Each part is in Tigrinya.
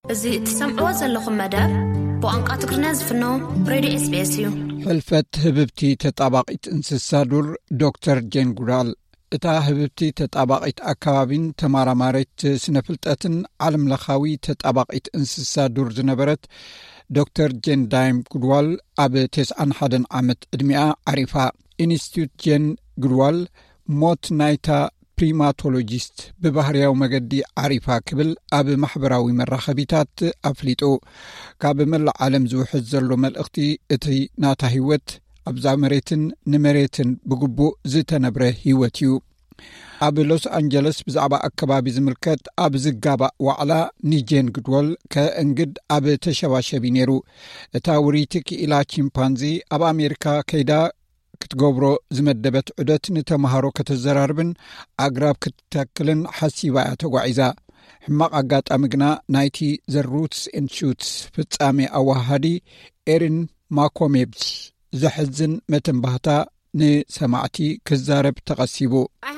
እዙ ትሰምዕዎ ዘለኹም መደብ ብቋንቋ ትግርኛ ዝፍኖ ሬድዮ SBS እዩ። ሕልፈት ህብብቲ ተጣባቂት እንስሳ ዱር ዶክተር ጄን ጉዳል እታ ህብብቲ ተጣባቂት ኣከባቢን ተማራማሪት ስነፍልጠትን ዓለም ለኻዊ ተጣባቂት እንስሳ ዱር ዝነበረት ዶክተር ጄን ዳይም ጉድዋል ኣብ 91 ዓመት ዕድሚኣ ዓሪፋ ኢንስቲትዩት ጄን ጉድዋል ሞት ናይታ ፕሪማቶሎጂስት ብባህርያዊ መገዲ ዓሪፋ ክብል ኣብ ማሕበራዊ መራኸቢታት ኣፍሊጡ ካብ መላእ ዓለም ዝውሕዝ ዘሎ መልእኽቲ እቲ ናታ ህይወት ኣብዛ መሬትን ንመሬትን ብግቡእ ዝተነብረ ህይወት እዩ። ኣብ ሎስ አንጀለስ ብዛዕባ ኣከባቢ ዝምልከት ኣብ ዝጋባእ ዋዕላ ኒጄን ጉድዋል ከእንግድ ኣብ ተሸባሸቢ ነይሩ። እታ ውሪቲ ክኢላ ቺምፓንዚ ኣብ ኣሜሪካ ከይዳ ክትገብሮ ዝመደበት ዑደት ንተምሃሮ ከተዘራርብን ኣግራብ ክትተክልን ሓሲባ እያ ተጓዒዛ። ሕማቕ ኣጋጣሚ ግና ናይቲ ዘ ሩትስ ኤንድ ሹትስ ፍጻሜ ኣዋሃዲ ኤሪን ማኮሜብስ ዘሕዝን መተንባህታ ንሰማዕቲ ክዛረብ ተቐሲቡ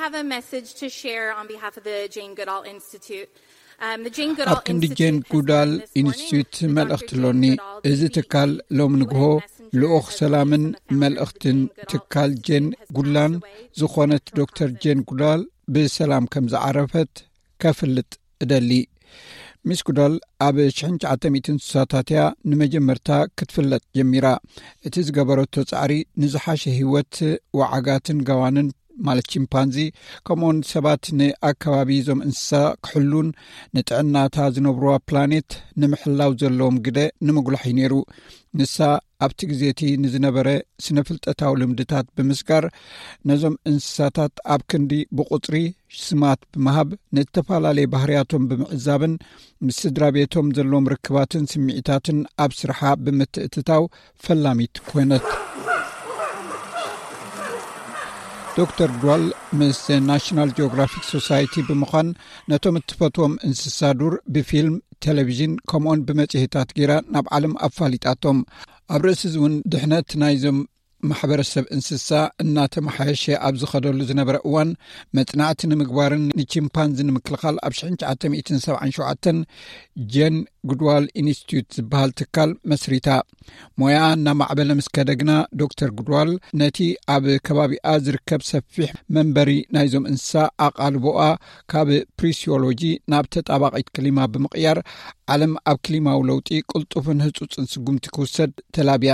ኣብ ክንዲ ጄን ጉዳል ኢንስቲትዩት መልእኽቲ ሎኒ እዚ ትካል ሎም ንግሆ ልኡኽ ሰላምን መልእኽትን ትካል ጄን ጉድላን ዝኾነት ዶክተር ጄን ጉዳል ብሰላም ከም ዝዓረፈት ከፍልጥ እደሊ። ሚስ ጉዳል ኣብ 1960 ንመጀመርታ ክትፍለጥ ጀሚራ እቲ ዝገበረቶ ጻዕሪ ንዝሓሸ ህይወት ወዓጋትን ገዋንን ማለት ቺምፓንዚ ከምኡን ሰባት ንኣከባቢ ዞም እንስሳ ክሕሉን ንጥዕናታ ዝነብሩዋ ፕላኔት ንምሕላው ዘለዎም ግደ ንምጉላሕ ነይሩ። ንሳ ኣብቲ ግዜቲ ንዝነበረ ስነፍልጠታዊ ልምድታት ብምስጋር ነዞም እንስሳታት ኣብ ክንዲ ብቁፅሪ ስማት ብምሃብ ንተፈላለየ ባህርያቶም ብምዕዛብን ምስ ስድራ ቤቶም ዘለዎም ርክባትን ስምዒታትን ኣብ ስርሓ ብምትእትታው ፈላሚት ኮይነት። ዶክተር ጉድዋል ምስ ናሽናል ጂኦግራፊክ ሶሳይቲ ብምዃን ነቶም እትፈትዎም እንስሳ ዱር ብፊልም ቴሌቪዥን ከምኡን ብመጽሔታት ጌራ ናብ ዓለም ኣፋሊጣቶም። ኣብ ርእሲ እውን ድሕነት ናይዞም ማሕበረሰብ እንስሳ እናተመሓየሸ ኣብ ዝኸደሉ ዝነበረ እዋን መጽናዕቲ ንምግባርን ንቺምፓንዚ ንምክልኻል ኣብ 1977 ጄን ጉድዋል ኢንስቲትዩት ዝበሃል ትካል መስሪታ። ሞያ እናማዕበለ ምስ ከደግና ዶክተር ጉድዋል ነቲ ኣብ ከባቢኣ ዝርከብ ሰፊሕ መንበሪ ናይዞም እንስሳ ኣቓልቦኣ ካብ ፕሪሲዮሎጂ ናብ ተጣባቂት ክሊማ ብምቕያር ዓለም ኣብ ክሊማዊ ለውጢ ቅልጡፍን ህጹጽን ስጉምቲ ክውሰድ ተላብያ።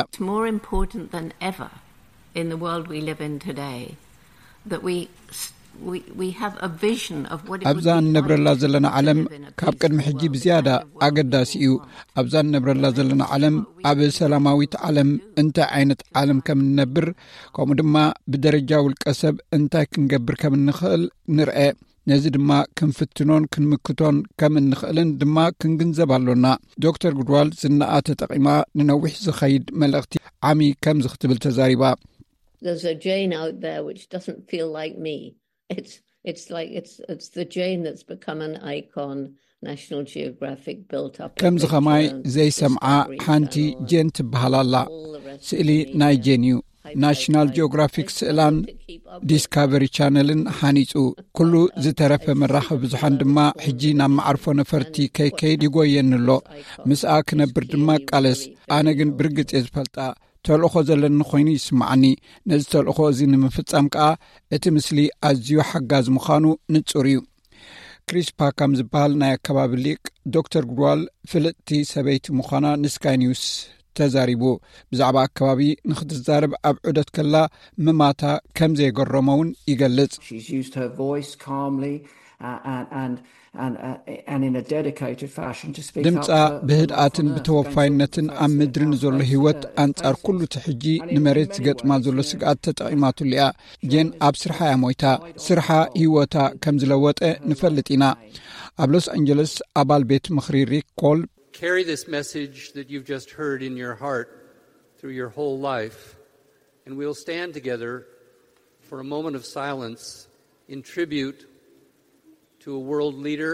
In the world we live in today, that we have a vision of what it would be. ኣብዛ ንነብረላ ዘለና ዓለም ካብ ቅድሚ ሕጂ ብዝያዳ ኣገዳሲ እዩ። ኣብዛ ንነብረላ ዘለና ዓለም ኣብ ሰላማዊት ዓለም እንታይ ዓይነት ዓለም ከም ንነብር ከምኡ ድማ ብደረጃ ውልቀ ሰብ እንታይ ክንገብር ከም ንኽእል ንርአ። ነዚ ድማ ክንፍትኖን ክንምክቶን ከም እንኽእልን ድማ ክንግንዘብ ኣሎና። ዶክተር ጉድዋል ዝናኣ ተጠቂማ ንነዊሕ ዝኸይድ መልእኽቲ ዓሚ ከም ዝኽትብል ተዛሪባ። There's a Jane out there which doesn't feel like me. It's like it's the Jane that's become an icon. National Geographic built up. ከም ዝኸማይ ዘይሰምዓ ሓንቲ ጄን ትበሃላላ ስእሊ ናይ ጄን እዩ። ናሽናል ጂኦግራፊክ ስእላን ዲስካቨሪ ቻነልን ሓኒጹ ኩሉ ዝተረፈ መራኸቢ ብዙሓን ድማ ሕጂ ናብ ማዕርፎ ነፈርቲ ከይከይድ ይጎየንሎ ምስኣ ክነብር ድማ ቃለስ። ኣነ ግን ብርግጽ ዝፈልጣ ተልእኾ ዘለኒ ኮይኑ ይስማዓኒ። ነዚ ተልእኾ እዚ ንምፍጻም ከዓ እቲ ምስሊ ኣዝዩ ሓጋዝ ምዃኑ ንጹር እዩ። ክሪስ ፓካም ዝበሃል ናይ ኣከባቢ ሊቅ ዶክተር ጉድዋል ፍልጥቲ ሰበይቲ ምዃና ንስካይ ኒውስ ተዛሪቡ ብዛዕባ ኣከባቢ ንኽትዛረብ ኣብ ዑደት ከላ ምማታ ከም ዘይገረመውን ይገልጽ። ድምፃ ብህድኣትን ብተወፋይነትን ኣብ ምድርን ዘሎ ህይወት ኣንጻር ኩሉ ትሕጂ ንመሬት ዝገጥማ ዘሎ ስግኣት ተጠቒማቱሉ እያ። ጄን ኣብ ስርሓ እያ ሞይታ ስርሓ ህይወታ ከም ዝለወጠ ንፈልጥ ኢና። ኣብ ሎስ አንጀለስ ኣባል ቤት ምኽሪ ሪክ ኮል Carry this message that you've just heard in your heart through your whole life, and we'll stand together for a moment of silence in tribute to a world leader.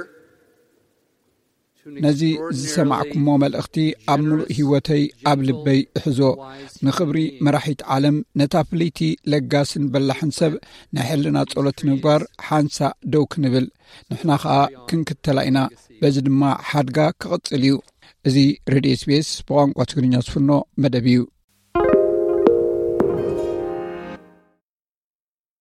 ነዚ ዝሰማዕኩሞ መልእኽቲ ኣብ ምሉእ ህይወተይ ኣብ ልበይ እሕዞ። ንኽብሪ መራሒት ዓለም ነታ ፍልይቲ ለጋስን በላሕን ሰብ ናይ ሕልና ጸሎት ምግባር ሓንሳእ ደው ክንብል ንሕና ከዓ ክንክተላ ኢና። በዚ ድማ ሓድጋ ክቕጽል እዩ። እዚ ሬድዮ ኤስቢኤስ ብቋንቋ ትግርኛ ዝፍኖ መደብ እዩ